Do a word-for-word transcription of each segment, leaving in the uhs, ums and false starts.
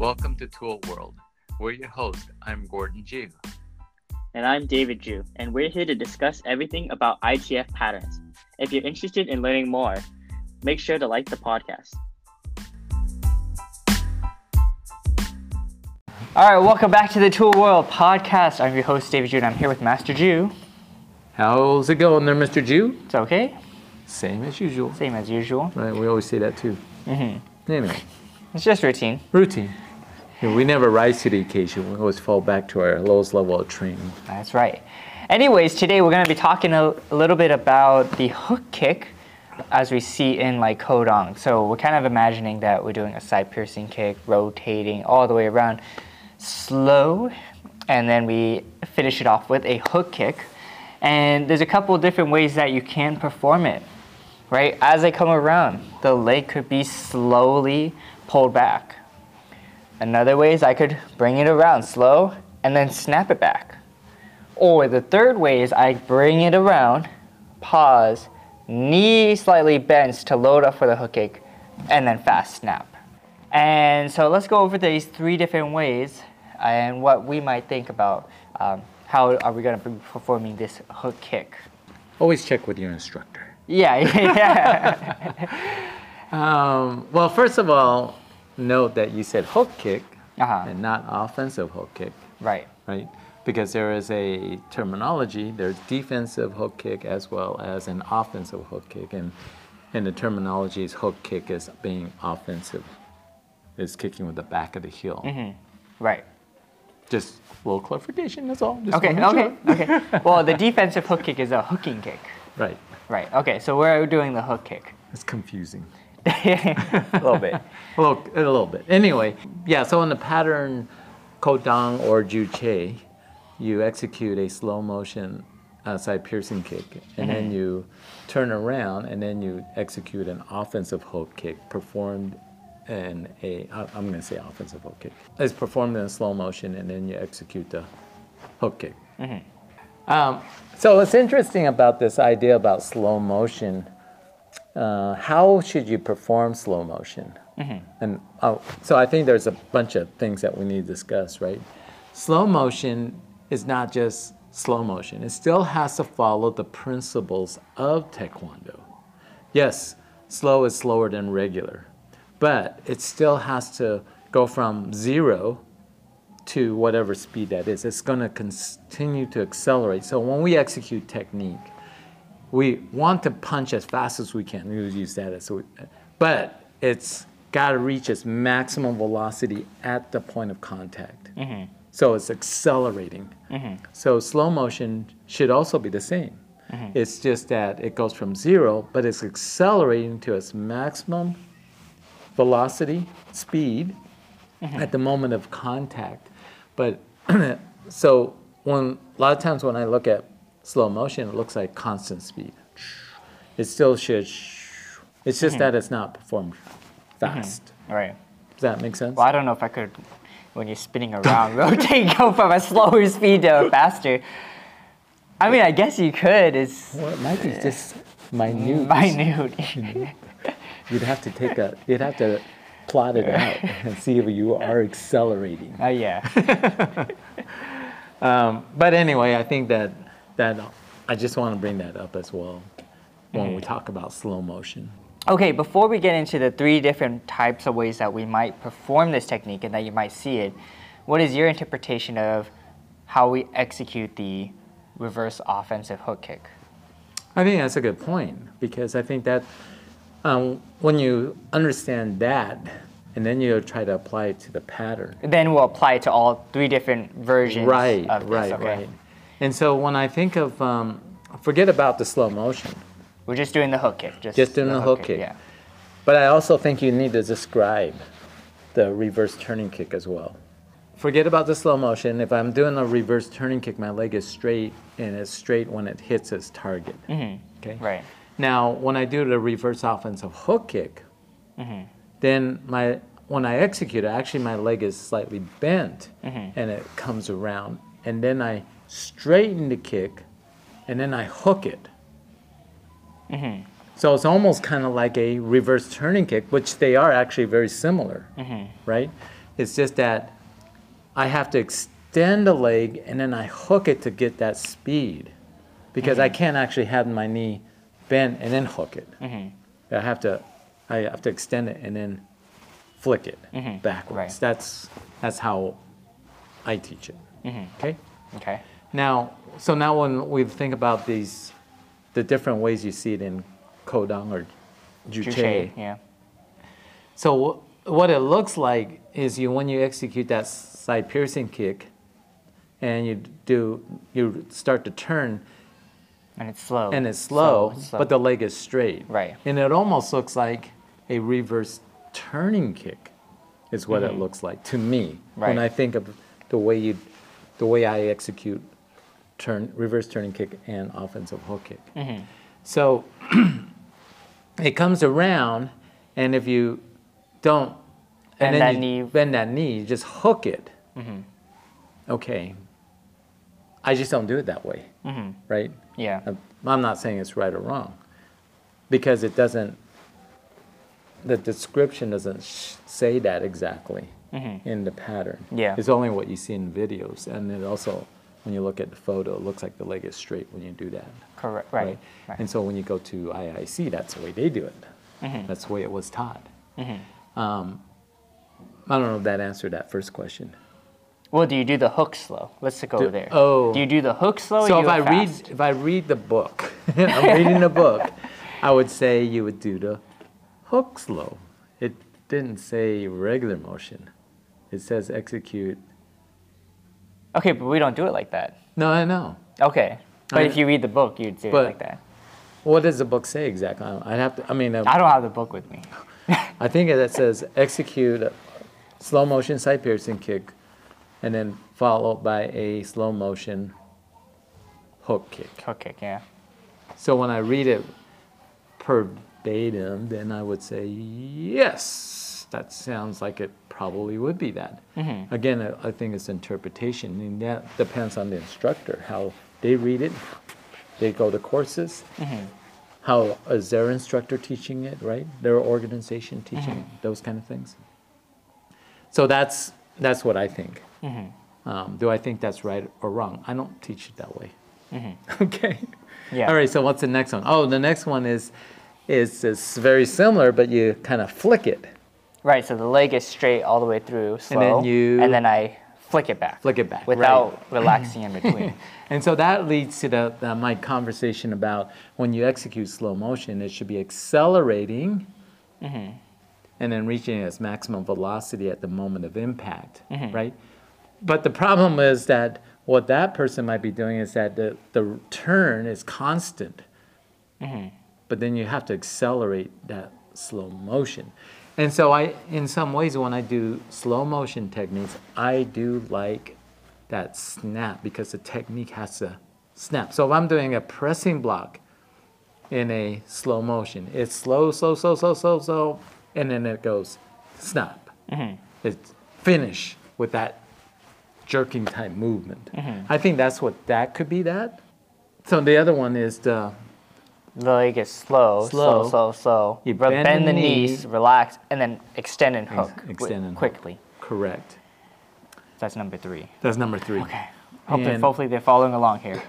Welcome to Tool World. We're your host. I'm Gordon Ju. And I'm David Ju, and we're here to discuss everything about I G F patterns. If you're interested in learning more, make sure to like the podcast. All right, welcome back to the Tool World podcast. I'm your host, David Ju, and I'm here with Master Ju. How's it going there, Mister Ju? It's okay. Same as usual. Same as usual. Right, we always say that too. Mm-hmm. Anyway. It's just routine. Routine. We never rise to the occasion. We always fall back to our lowest level of training. That's right. Anyways, today we're going to be talking a, a little bit about the hook kick as we see in like Kodong. So we're kind of imagining that we're doing a side piercing kick, rotating all the way around slow, and then we finish it off with a hook kick. And there's a couple of different ways that you can perform it, right? As they come around, the leg could be slowly pulled back. Another way is I could bring it around slow and then snap it back. Or the third way is I bring it around, pause, knee slightly bends to load up for the hook kick, and then fast snap. And so let's go over these three different ways and what we might think about um, how are we going to be performing this hook kick. Always check with your instructor. Yeah, yeah. um, well, first of all, note that you said hook kick uh-huh. and not offensive hook kick. Right. Right? Because there is a terminology, there's defensive hook kick as well as an offensive hook kick. And, and the terminology is hook kick is being offensive, is kicking with the back of the heel. Mm-hmm. Right. Just a little clarification, that's all. Just okay, okay, okay. Well, the defensive hook kick is a hooking kick. Right. Right, okay, so we're doing the hook kick. It's confusing. A little bit. a, little, a little bit. Anyway, yeah, so in the pattern Kodong or Juche, you execute a slow motion uh, side piercing kick, and mm-hmm. then you turn around, and then you execute an offensive hook kick performed in a, I'm going to say offensive hook kick. It's performed in slow motion, and then you execute the hook kick. Mm-hmm. Um, so what's interesting about this idea about slow motion, uh, how should you perform slow motion? Mm-hmm. And oh, so I think there's a bunch of things that we need to discuss, right? Slow motion is not just slow motion. It still has to follow the principles of Taekwondo. Yes, slow is slower than regular, but it still has to go from zero to whatever speed that is. It's going to continue to accelerate. So when we execute technique, we want to punch as fast as we can. We use that as, we, but it's got to reach its maximum velocity at the point of contact. Mm-hmm. So it's accelerating. Mm-hmm. So slow motion should also be the same. Mm-hmm. It's just that it goes from zero, but it's accelerating to its maximum velocity, speed, mm-hmm. at the moment of contact. But so when a lot of times when I look at slow motion, it looks like constant speed. It still should. It's just mm-hmm. that it's not performed fast. Mm-hmm. Right. Does that make sense? Well, I don't know if I could, when you're spinning around, rotate, go from a slower speed to a faster. I mean, I guess you could. It's well, it might be just minute. Minute. You know? You'd have to take a. You'd have to plot it out and see if you are accelerating. Oh uh, yeah. um, but anyway, I think that that I just want to bring that up as well when mm-hmm. we talk about slow motion. Okay, before we get into the three different types of ways that we might perform this technique and that you might see it, what is your interpretation of how we execute the reverse offensive hook kick? I think that's a good point, because I think that um, when you understand that, and then you try to apply it to the pattern. Then we'll apply it to all three different versions right, of this. Right, okay. right. And so when I think of, um, forget about the slow motion. We're just doing the hook kick. Just, just doing the, the hook kick. kick. Yeah. But I also think you need to describe the reverse turning kick as well. Forget about the slow motion. If I'm doing a reverse turning kick, my leg is straight, and it's straight when it hits its target. Mm-hmm. Okay. Right. Now, when I do the reverse offensive hook kick, mm-hmm. then my when I execute it, actually my leg is slightly bent, mm-hmm. and it comes around, and then I straighten the kick, and then I hook it. Mm-hmm. So it's almost kind of like a reverse turning kick, which they are actually very similar, mm-hmm. right? It's just that I have to extend the leg and then I hook it to get that speed, because I can't actually have my knee bent and then hook it. I have to, I have to extend it and then flick it backwards. Right. That's that's how I teach it. Okay. Okay. Now, so now when we think about these, the different ways you see it in Kodang or Juche. Juche, yeah. So wh- what it looks like is you when you execute that side piercing kick, and you do you start to turn, And it's slow. and it's slow, it's slow. but the leg is straight. Right. And it almost looks like a reverse turning kick, is what it looks like to me when Right. I think of the way you, the way I execute turn reverse turning kick and offensive hook kick. So it comes around, and if you don't Bend and then that you knee. bend that knee, you just hook it. Okay. I just don't do it that way, right? Yeah. I'm- I'm not saying it's right or wrong, because it doesn't, the description doesn't sh- say that exactly in the pattern. Yeah. It's only what you see in videos. And then also, when you look at the photo, it looks like the leg is straight when you do that. Correct. Right. right. And so when you go to I I C, that's the way they do it. That's the way it was taught. Um, I don't know if that answered that first question. Well, do you do the hook slow? Let's go Do- there. oh. Do you do the hook slow? So or if you I go read, fast? if I read the book, I'm reading the book, I would say you would do the hook slow. It didn't say regular motion. It says execute. Okay, but we don't do it like that. No, I know. Okay. But I- if you read the book, you'd do But- it like that. What does the book say exactly? I'd have to. I mean, uh, I don't have the book with me. I think it says execute a slow motion side piercing kick, and then followed by a slow motion hook kick. Hook kick, yeah. So when I read it verbatim, then I would say, yes, that sounds like it probably would be that. Again, I, I think it's interpretation, and that depends on the instructor, how they read it. They go to courses. How is their instructor teaching it, right? Their organization teaching it, those kind of things. So that's that's what I think. Um, do I think that's right or wrong? I don't teach it that way. Okay. Yeah. All right. So what's the next one? Oh, the next one is is is very similar, but you kind of flick it, Right, so the leg is straight all the way through, slow, then you- and then I flick it back. flick it back Without relaxing in between. And so that leads to the, the my conversation about when you execute slow motion, it should be accelerating and then reaching its maximum velocity at the moment of impact, right? But the problem is that what that person might be doing is that the, the turn is constant, but then you have to accelerate that slow motion. And so I, in some ways, when I do slow motion techniques, I do like that snap because the technique has to snap. So if I'm doing a pressing block in a slow motion, it's slow, slow, slow, slow, slow, slow, and then it goes snap. It's finish with that jerking type movement. I think that's what that could be that. So the other one is the The leg is slow, slow, Slow. slow, slow. You Re- bend bend the the knee. knees, relax, and then extend and hook. wi- extend and hook. quickly. correct. That's number three. That's number three. Okay. Hope that- And- hopefully they're following along here.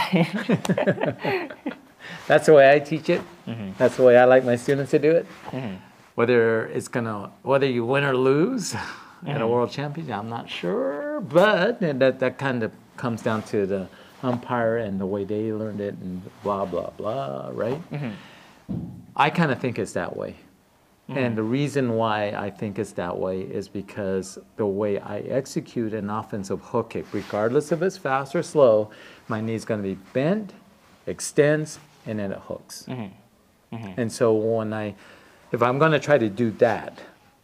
That's the way I teach it. That's the way I like my students to do it. Whether it's gonna, whether you win or lose at a world championship, I'm not sure. But that that kind of comes down to the umpire and the way they learned it and blah blah blah, right? I kind of think it's that way. And the reason why I think it's that way is because the way I execute an offensive hook kick, regardless if it's fast or slow, my knee's going to be bent, extends, and then it hooks. And so when I, if I'm going to try to do that,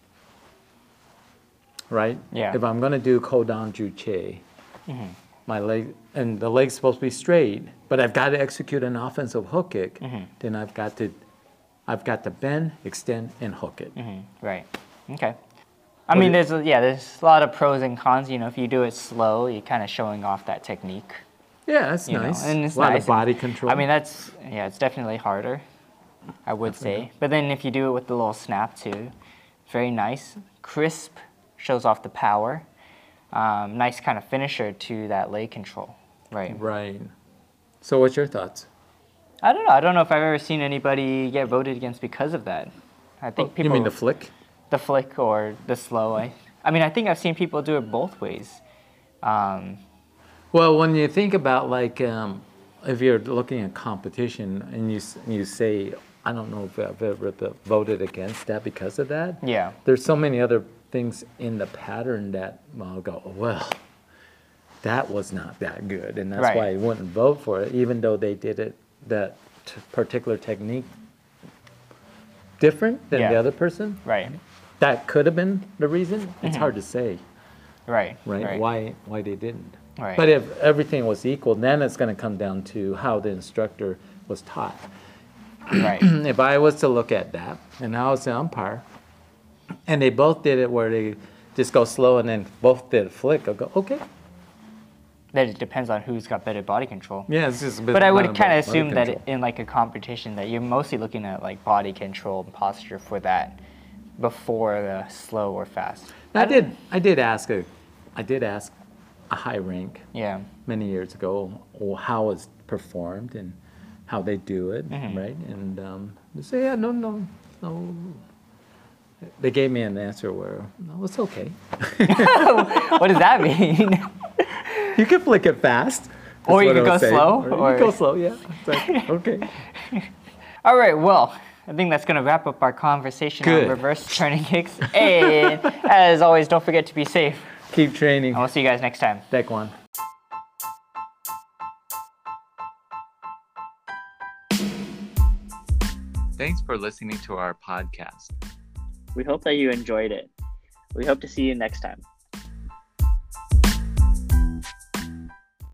right? Yeah. If I'm going to do Kodan Juche, my leg, and the leg's supposed to be straight, but I've got to execute an offensive hook kick, then I've got to, I've got to bend, extend, and hook it. Right. Okay. I mean, there's a, yeah, there's a lot of pros and cons. You know, if you do it slow, you're kind of showing off that technique. Yeah, that's You nice. know, and it's a lot nice. of body control. I mean, that's yeah, it's definitely harder, I would say. But then if you do it with the little snap too, very nice, crisp, shows off the power. Um, nice kind of finisher to that leg control. Right. Right. So what's your thoughts? I don't know. I don't know if I've ever seen anybody get voted against because of that. I think Oh, people. you mean the flick? The flick or the slow. I, I mean, I think I've seen people do it both ways. Um, Well, when you think about like, um, if you're looking at competition and you s- you say, I don't know if I've ever been voted against that because of that. yeah. There's so many other things in the pattern that I'll go, well, that was not that good, and that's Right. why I wouldn't vote for it, even though they did it that t- particular technique different than the Yeah. other person. Right. That could have been the reason. It's hard to say, Right. right? Right. Why why they didn't. Right. But if everything was equal, then it's going to come down to how the instructor was taught. Right. If I was to look at that, and I was the umpire, and they both did it where they just go slow and then both did a flick, I'll go, okay. That it depends on who's got better body control. Yeah, it's just a bit But I would about kind of body assume that control. in like a competition that you're mostly looking at like body control and posture for that before the slow or fast. I did, I did ask a, I did ask a high rank Yeah. many years ago or how it's performed and how they do it, Mm-hmm. right? And um, they say, yeah, no, no, no. They gave me an answer where, no, it's okay. What does that mean? You can flick it fast. Or That's you what could I was go saying. slow, Or you or- could go slow, yeah. It's like, okay. All right, well, I think that's going to wrap up our conversation Good. on reverse turning kicks. And as always, don't forget to be safe. Keep training. And we'll see you guys next time. Taekwondo. Thanks for listening to our podcast. We hope that you enjoyed it. We hope to see you next time.